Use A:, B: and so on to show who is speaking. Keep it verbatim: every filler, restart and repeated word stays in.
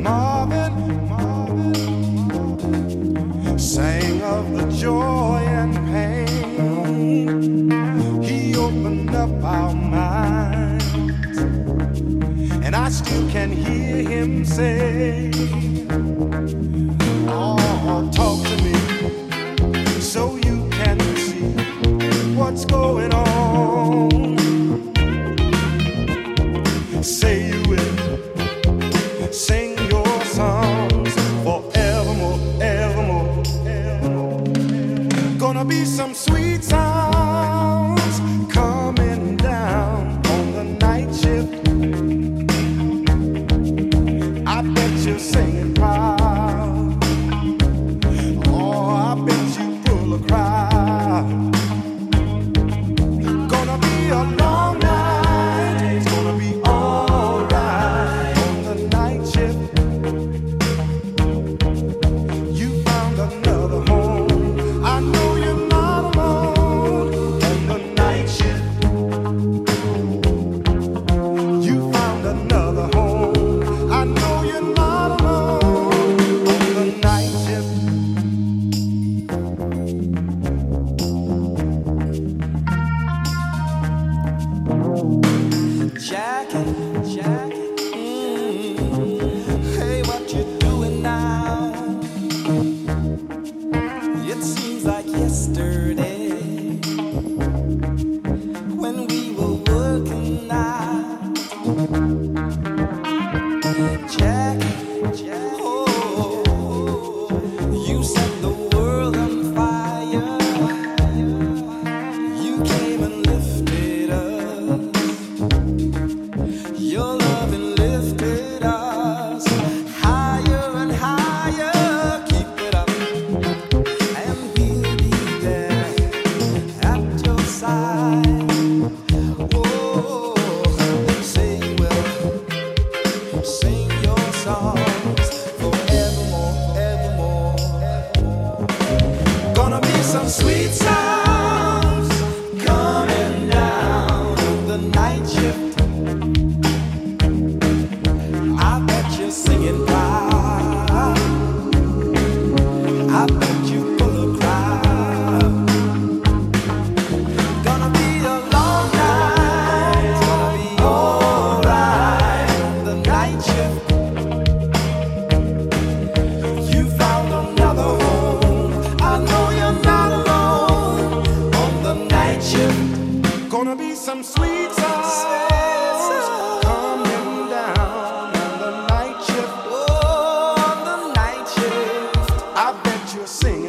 A: Marvin, Marvin sang of the joy and pain. He opened up our minds, and I still can hear him say, oh, talk to me so you can see what's going on. Say you will sing your songs forevermore, evermore, evermore. Gonna be some sweet sounds coming down on the night shift. I bet you're singing proud. Oh, I bet you pull a crowd. Gonna be a long night. It's gonna be alright on the night shift. You found another home. I know you're not alone on the night shift. You found another home. I know you're not alone on the night shift.
B: Jackie, Jackie, mm, hey, what you doing now? It seems like yesterday when we were working out. Jackie, Jackie, oh, you set the world on fire. You came and lifted us. Your loving lifted us higher and higher. Keep it up, and we'll be there at your side. Oh, say you will sing your songs forevermore, evermore, evermore. Gonna be some sweet sounds coming down the night shift. I bet you're singing loud. I bet you pull a crowd. Gonna be a long night. It's gonna be alright on the night shift. You found another home. I know you're not alone on the night shift.
A: Gonna be some sweet sounds coming down on the night shift.
B: Oh, on the night shift.
A: I bet you're singing.